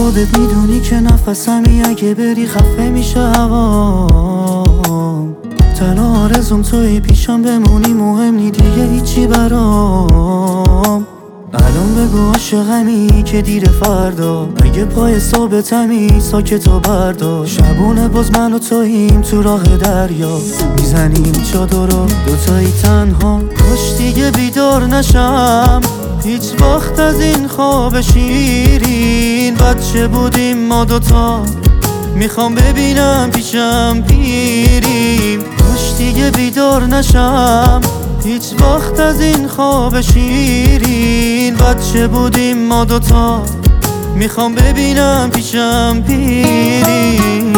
خودت میدونی که نفسمی اگه بری خفه میشه هوام. تنها آرزوم توی پیشم بمونی، مهم نی دیگه هیچی برام. الان بگو عاشقمی که دیر فردا، اگه پای ثابتمی ساکتو بردار. شبونه باز من و توییم تو راه دریا، میزنیم چادر دوتایی تنها. کاش دیگه بیدار نشم هیچ وقت از این خواب شیرین. بچه بودیم ما دوتا، میخوام ببینم پیشم پیریم. کاش دیگه بیدار نشم هیچ وقت از این خواب شیرین. بچه بودیم ما دوتا، میخوام ببینم پیشم پیریم.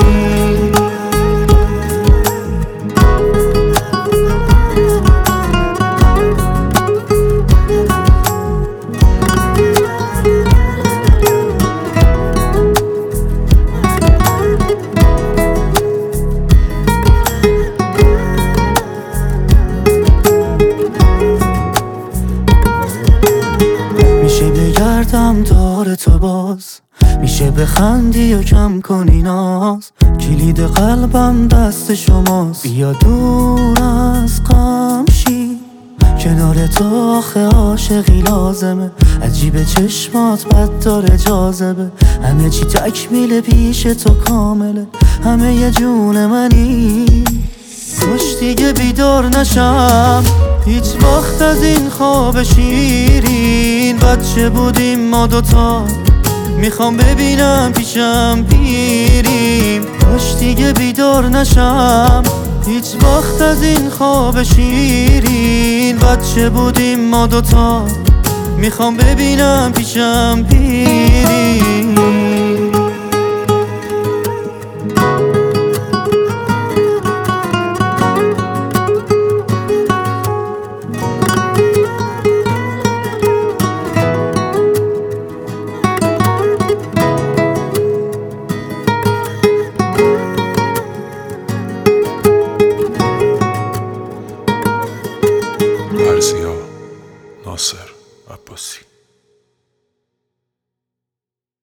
بگردم دار تو باز، میشه بخندی و کم کنی ناز. کلید قلبم دست شماست، بیا دور از غم شی. کنار تو آخه عاشقی لازمه، عجیب چشمات بد داره جاذبه. همه چی تکمیل پیش تو کامله، همه یه جون منی. کاش دیگه بیدار نشم هیچ وقت از این خواب شیرین. بچه بودیم ما دوتا، میخوام ببینم پیشم پیریم. کاش دیگه بیدار نشم هیچ وقت از این خواب شیرین. بچه بودیم ما دوتا، میخوام ببینم پیشم پیریم.